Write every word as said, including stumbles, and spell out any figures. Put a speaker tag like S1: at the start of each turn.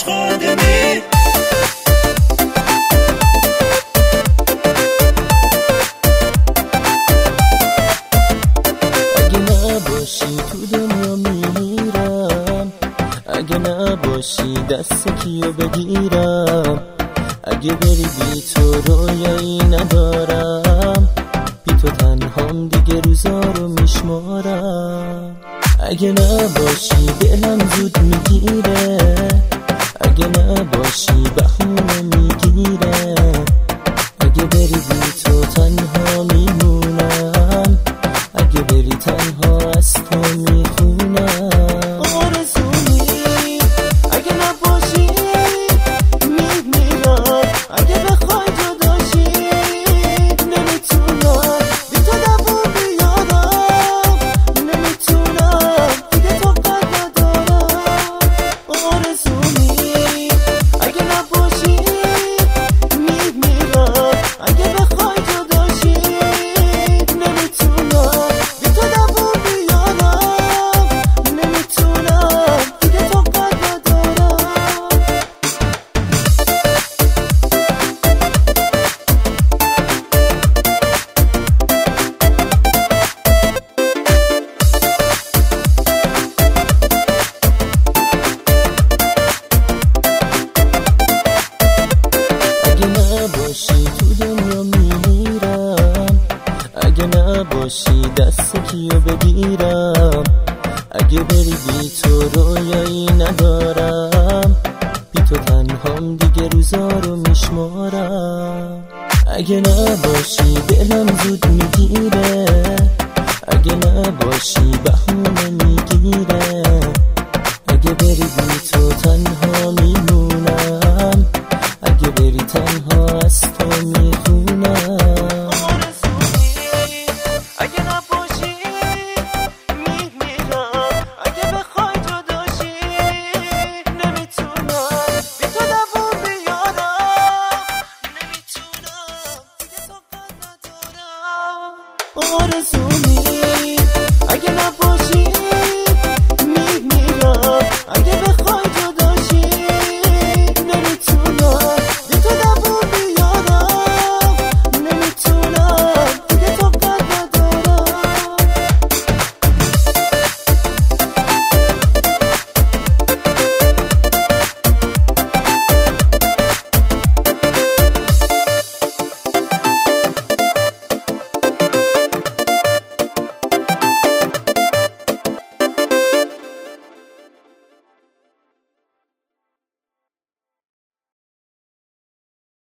S1: خادمی.
S2: اگه نباشی تو دنیا میمیرم، اگه نباشی دست کیو بگیرم، اگه بری بی تو رویایی ندارم، بی تو تنهام دیگه روزا رو میشمارم. اگه نباشی دلم زود میگیره، اگه نباشی بهونه میگیره، اگه بری بی تو تنها میمونم، اگه بری تنها از تو میخونم. آرزومی اگه نباشی میمیرم، اگه بخوای جداشی نمیتونم بی تو دووم بیارم، نمیتونم دیگه تو قد ندارم. آرزومی اگه نباشی میمیرم، اگه بخوای جداشی نمیتونم بی تو دووم بیارم، نمیتونم دیگه تو قد ندارم. اگه نباشی تو دنیا میمیرم، اگه نباشی دست کیو بگیرم، اگه بری بی تو رویایی ندارم، بی تو تنهام دیگه روزا رو میشمارم. اگه نباشی دلم زود میگیره، اگه نباشی بهونه میگیره، اگه بری بی تو تنها میمونم، اگه بری تنها از تو میخونم. آرزومی اگه نباشی میمیرم، اگه بخوای جداشی نمیتونم بی تو دووم بیارم، نمیتونم دیگه تو قد ندارم. آرزومی اگه نباشی